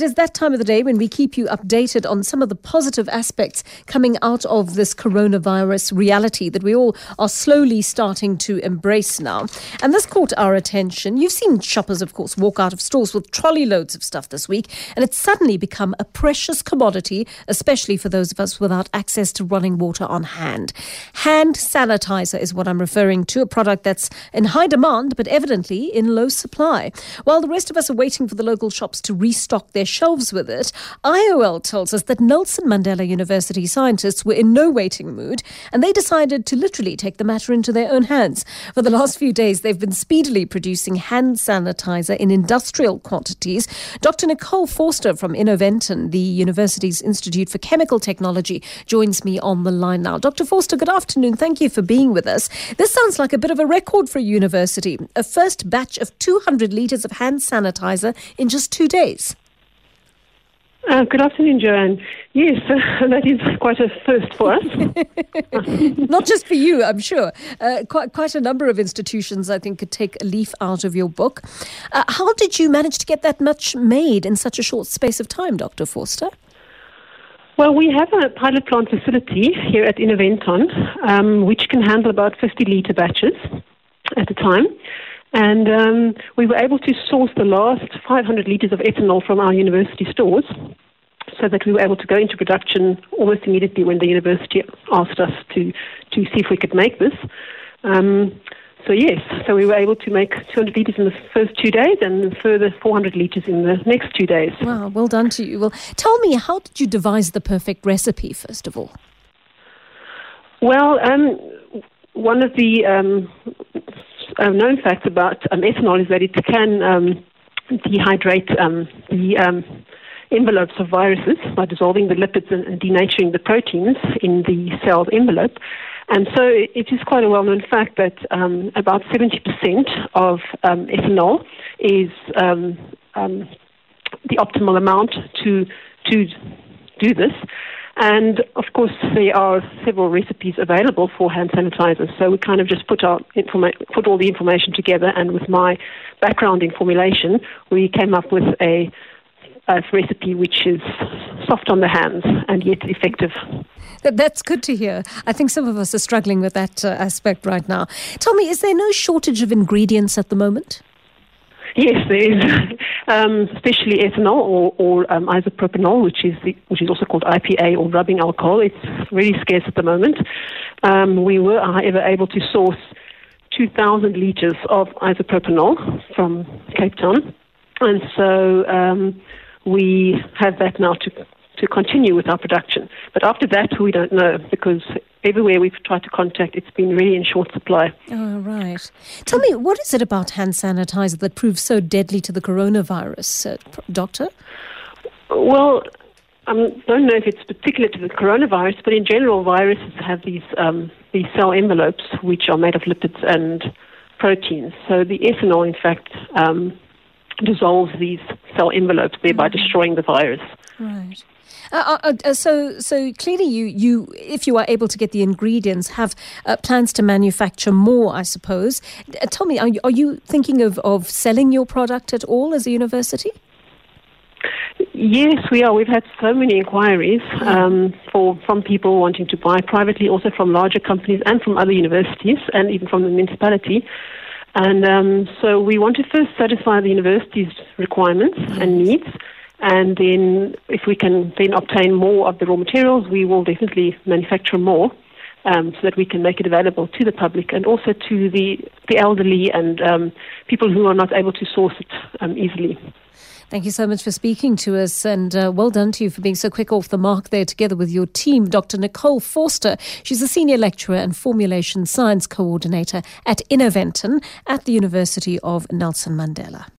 it is that time of the day when we keep you updated on some of the positive aspects coming out of this coronavirus reality that we all are slowly starting to embrace now. And this caught our attention. You've seen shoppers, of course, walk out of stores with trolley loads of stuff this week, and it's suddenly become a precious commodity, especially for those of us without access to running water on hand. Hand sanitizer is what I'm referring to, a product that's in high demand, but evidently in low supply. While the rest of us are waiting for the local shops to restock their shelves with it, IOL tells us that Nelson Mandela University scientists were in no waiting mood, and they decided to literally take the matter into their own hands. For the last few days, they've been speedily producing hand sanitizer in industrial quantities. Dr. Nicole Forster from Innoventon, the university's Institute for Chemical Technology, joins me on the line now. Dr. Forster, good afternoon. Thank you for being with us. This sounds like a bit of a record for a university. A first batch of 200 litres of hand sanitizer in just 2 days. Good afternoon, Joanne. Yes, that is quite a first for us. Not just for you, I'm sure. Quite a number of institutions, I think, could take a leaf out of your book. How did you manage to get that much made in such a short space of time, Dr. Forster? Well, we have a pilot plant facility here at Innoventon, which can handle about 50-litre batches at a time. And we were able to source the last 500 litres of ethanol from our university stores so that we were able to go into production almost immediately when the university asked us to see if we could make this. So we were able to make 200 litres in the first 2 days and a further 400 litres in the next 2 days. Wow, well done to you. Well, tell me, how did you devise the perfect recipe, first of all? Well, one of the known facts about ethanol is that it can dehydrate the envelopes of viruses by dissolving the lipids and denaturing the proteins in the cell's envelope. And so it is quite a well-known fact that about 70% of ethanol is the optimal amount to do this. And, of course, there are several recipes available for hand sanitizers. So we kind of just put all the information together, and with my background in formulation, we came up with a recipe which is soft on the hands and yet effective. That's good to hear. I think some of us are struggling with that aspect right now. Tell me, is there no shortage of ingredients at the moment? Yes, there is, especially ethanol or isopropanol, which is also called IPA or rubbing alcohol. It's really scarce at the moment. We were, however, able to source 2,000 litres of isopropanol from Cape Town, and so we have that now to continue with our production. But after that, we don't know, because everywhere we've tried to contact, it's been really in short supply. Oh, right. Tell me, what is it about hand sanitizer that proves so deadly to the coronavirus, Doctor? Well, I don't know if it's particular to the coronavirus, but in general, viruses have these cell envelopes which are made of lipids and proteins. So the ethanol, in fact, dissolves these cell envelopes, thereby destroying the virus. Right. So clearly you, if you are able to get the ingredients, have plans to manufacture more, I suppose. Tell me, are you thinking of selling your product at all as a university? Yes, we are. We've had so many inquiries from people wanting to buy privately, also from larger companies and from other universities and even from the municipality. And so we want to first satisfy the university's requirements and needs. And then if we can then obtain more of the raw materials, we will definitely manufacture more so that we can make it available to the public and also to the elderly and people who are not able to source it easily. Thank you so much for speaking to us, and well done to you for being so quick off the mark there together with your team. Dr. Nicole Forster, she's a senior lecturer and formulation science coordinator at Innoventon at the University of Nelson Mandela.